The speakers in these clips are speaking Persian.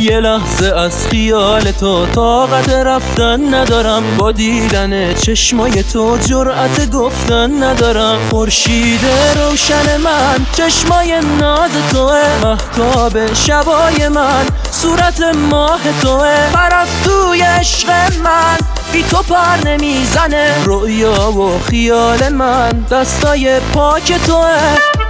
یه لحظه از خیال تو طاقت رفتن ندارم، با دیدن چشمای تو جرأت گفتن ندارم. خورشید روشن من چشمای ناز توه، مهتاب شبای من صورت ماه توه. پرستوی عشق من بی تو پر نمیزنه، رویا و خیال من دستای پاک توه.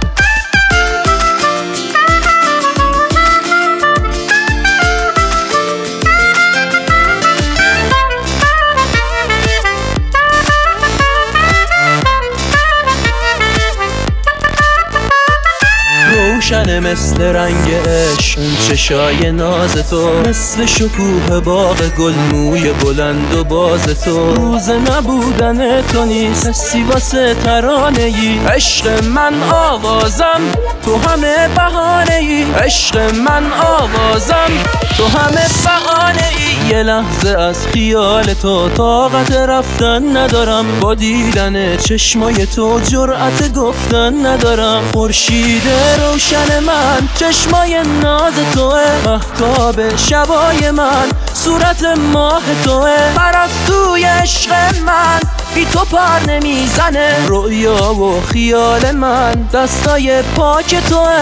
روشن مثل رنگ عشق اون چشای ناز تو، مثل شکوه باغ گل موی بلند و باز تو. روز نبودن تو نیست حسی واسه ترانه ای، عشق من آوازم تو همه بهانه ای، عشق من آوازم تو همه بهانه ای. یه لحظه از خیال تو طاقت رفتن ندارم، با دیدن چشمای تو جرأت گفتن ندارم. خورشید روشن من چشمای ناز توه، مهتاب شبای من صورت ماه توه. پرستوی عشق من بی تو پر نمیزنه، رویا و خیال من دستای پاک توه.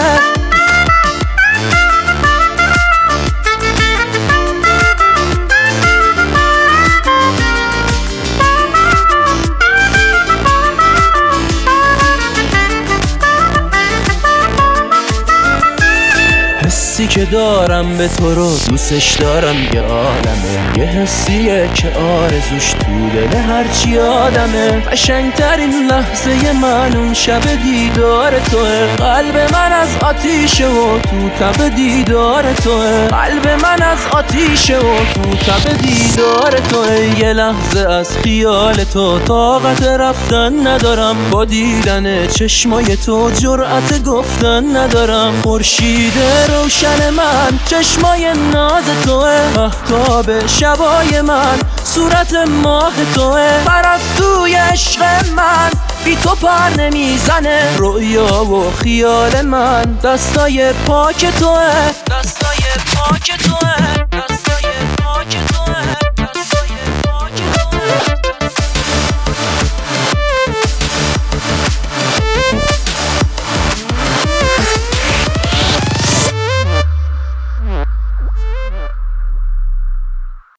حسی که دارم به تو رو دوستش دارم یه عالمه، یه حسیه که آرزوش تو دل هرچی آدمه. قشنگترین لحظه من اون شب دیدار توه، قلب من از آتیشه و تو تب دیدار توه، قلب من از آتیشه و تو تب دیدار توه. یه لحظه از خیال تو طاقت رفتن ندارم، با دیدن چشمای تو جرأت گفتن ندارم. خورشید روشن من چشمای ناز توه، مهتاب شبای من صورت ماه توه. پرستوی عشق من بی تو پر نمیزنه، رویا و خیال من دستای پاک توه، دستای پاک توه.